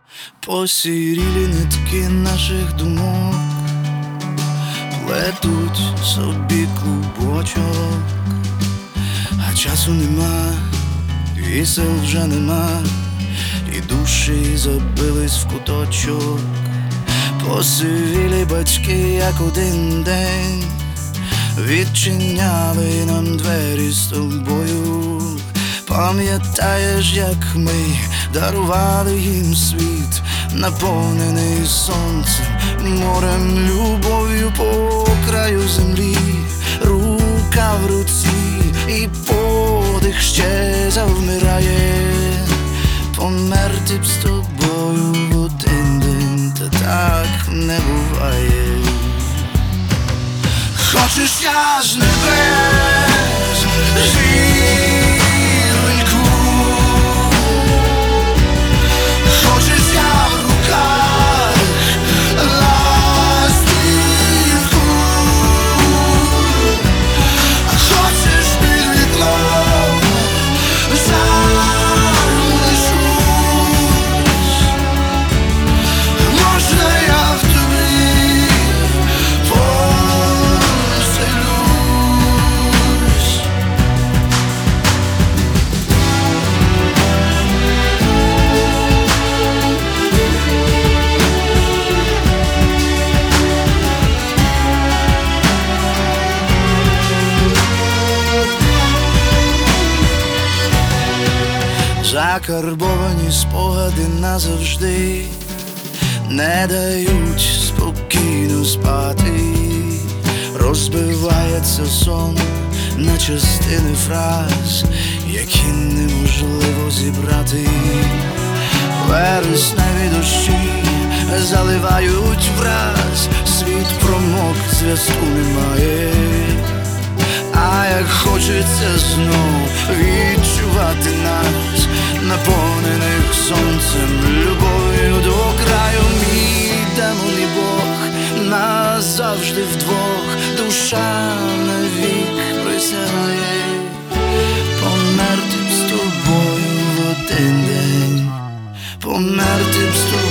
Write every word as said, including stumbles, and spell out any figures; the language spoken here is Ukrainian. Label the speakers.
Speaker 1: посірілі нитки наших думок плетуть собі клубочок, а часу нема, і сил вже нема, і душі забились в куточок. Посивілі батьки, як один день, відчиняли нам двері з тобою. Пам'ятаєш, як ми дарували їм світ, наповнений сонцем, морем, любов'ю по краю землі, рука в руці, і подих ще завмирає. Померти б з тобою в один день, та так не буває. Хочеш, я з небес зірку, хочеш, я в руках ластівку, а хочеш, під вікном залишусь. Можна я в тобі поселюсь. Закарбовані спогади назавжди не дають спокійно спати. Розбивається сон на частини фраз, які неможливо зібрати. Вересневі дощі заливають враз, світ промок, зв'язку немає. А як хочеться знов відчувати нас, наповнених сонцем, любов'ю до краю. Мій демон і Бог назавжди вдвох, душа навік присягає. Померти б з тобою в один день, померти б з тобою.